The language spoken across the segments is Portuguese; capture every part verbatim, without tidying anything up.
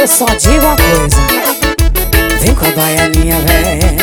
Eu só digo uma coisa: vem com a baianinha, véi.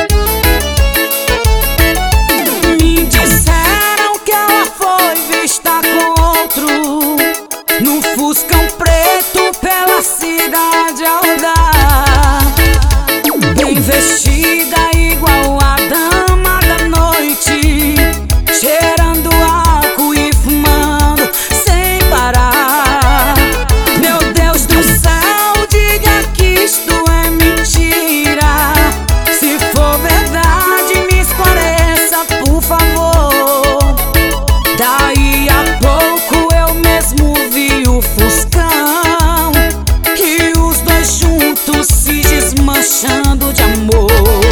Me disseram que ela foi vista com outro num Fuscão preto pela cidade a rodar, bem vestida igual a dama da noite, cheirando álcool e fumando sem parar. Meu Deus do céu, diga que isto é mentira. Se for verdade, me esclareça, por favor. Daí a pouco eu mesmo vi o Fuscão e os dois juntos se desmanchando de amor.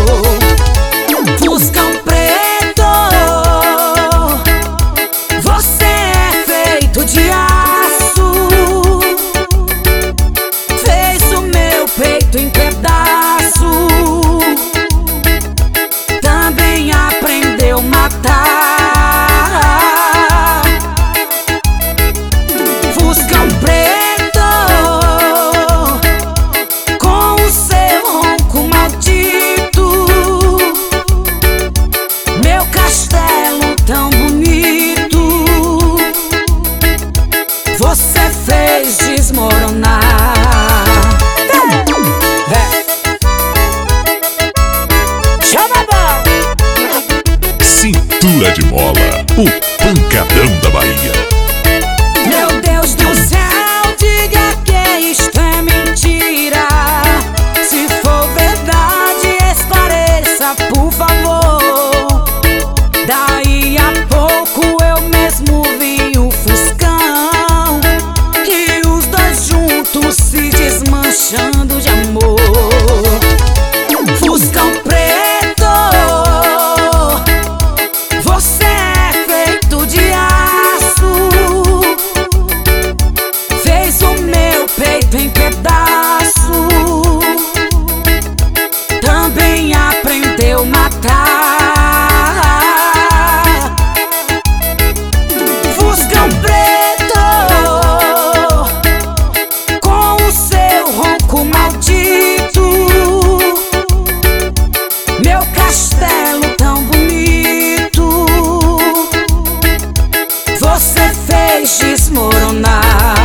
Fuscão preto, você é feito de aço, fez o meu peito em pedaço, também aprendeu a matar. Fuscão preto, com o seu ronco maldito, meu castelo tão bonito, você fez desmoronar. Chama a bola! Cintura de Mola, o pancadão da Bahia. Meu Deus do céu, diga que isto é mentira. Se for verdade, esclareça, por favor. Daí a pouco eu mesmo vi o Fuscão e os dois juntos se desmanchando de amor. Fuscão preto, você é feito de aço, fez o meu peito em pedaço, também aprendeu a matar. Fuscão preto, com o seu ronco maldito, meu castelo tão bonito, você fez desmoronar.